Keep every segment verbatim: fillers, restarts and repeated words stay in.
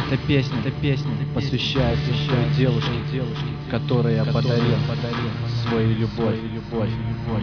Эта песня, эта песня посвящается той девушке, девушке, которой я подарил, подарил свою любовь, любовь, любовь.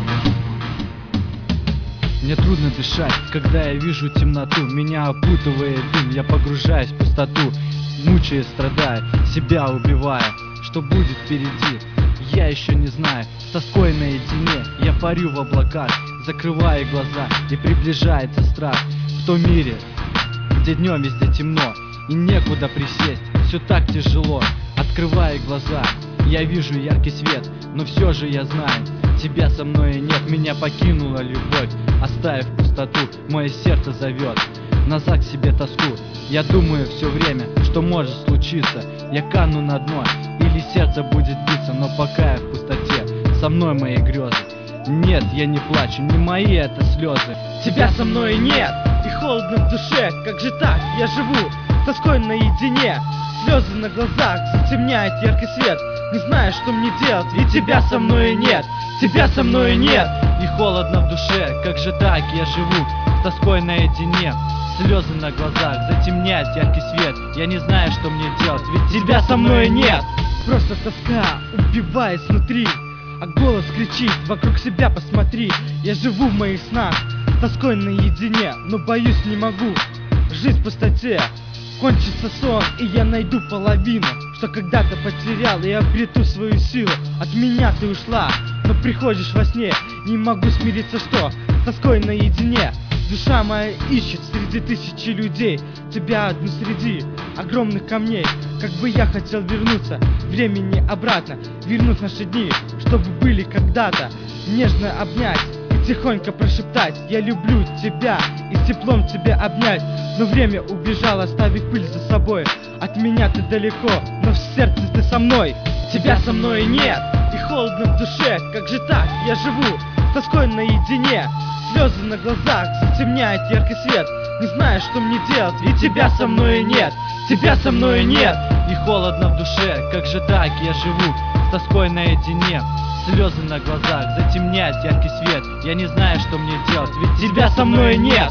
Мне трудно дышать, когда я вижу темноту. Меня опутывает дым, я погружаюсь в пустоту, мучаясь, страдая, себя убивая. Что будет впереди, я еще не знаю. С тоской наедине я парю в облаках, закрывая глаза, и приближается страх. В том мире, где днем везде темно и некуда присесть, все так тяжело. Открывая глаза, я вижу яркий свет, но все же я знаю, тебя со мной нет. Меня покинула любовь, оставив пустоту. Мое сердце зовет назад к себе тоску. Я думаю все время, что может случиться. Я кану на дно, или сердце будет биться. Но пока я в пустоте, со мной мои грезы. Нет, я не плачу, не мои это слезы. Тебя со мной нет, и холодно в душе. Как же так, я живу с тоской наедине. Слезы на глазах затемняет яркий свет. Не знаю, что мне делать, ведь тебя со мной нет. Тебя со мной нет. И холодно в душе, как же так я живу с тоской наедине. Слезы на глазах затемняет яркий свет. Я не знаю, что мне делать, ведь тебя со мной нет. Просто тоска убивает снутри, а голос кричит: вокруг себя посмотри. Я живу в моих снах с тоской наедине, но боюсь, не могу жить в пустоте. Кончится сон, и я найду половину, что когда-то потерял, и обрету свою силу. От меня ты ушла, но приходишь во сне. Не могу смириться, что с тоской наедине. Душа моя ищет среди тысячи людей тебя одну среди огромных камней. Как бы я хотел вернуться времени обратно, вернуть наши дни, чтобы были когда-то. Нежно обнять и тихонько прошептать: я люблю тебя, и с теплом тебя обнять. Но время убежало, оставив пыль за собой. От меня ты далеко, но в сердце ты со мной. Тебя со мной нет, и холодно в душе. Как же так, я живу с тоской наедине. Слезы на глазах затемняет яркий свет. Не знаю, что мне делать, ведь тебя со мной нет. Тебя со мной нет. И холодно в душе, как же так я живу с тоской наедине. Слезы на глазах затемняет яркий свет. Я не знаю, что мне делать, ведь тебя со мной нет.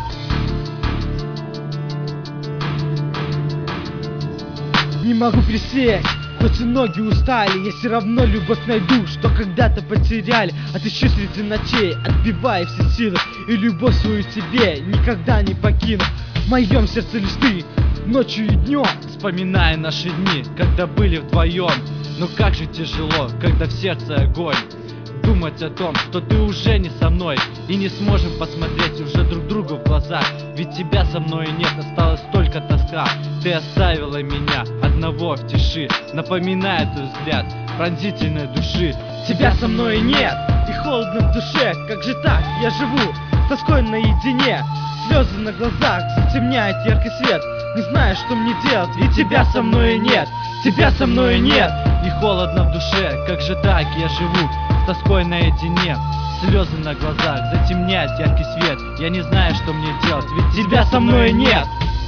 Не могу присесть, хоть и ноги устали. Я все равно любовь найду, что когда-то потеряли. Отыщу среди ночей, отбивая все силы, и любовь свою тебе никогда не покину. В моем сердце лишь ты, ночью и днем. Вспоминая наши дни, когда были вдвоем. Но как же тяжело, когда в сердце огонь. Думать о том, что ты уже не со мной, и не сможем посмотреть уже друг другу в глаза. Ведь тебя со мной нет, осталась только тоска. Ты оставила меня одного в тиши, напоминая твой взгляд пронзительной души. Тебя со мной нет, и холодно в душе. Как же так, я живу с тоской наедине. Слезы на глазах затемняет яркий свет. Не знаю, что мне делать, ведь тебя со мной нет. Тебя со мной нет. И холодно в душе, как же так я живу с тоской наедине. Слезы на глазах затемняет яркий свет. Я не знаю, что мне делать, ведь тебя со мной нет.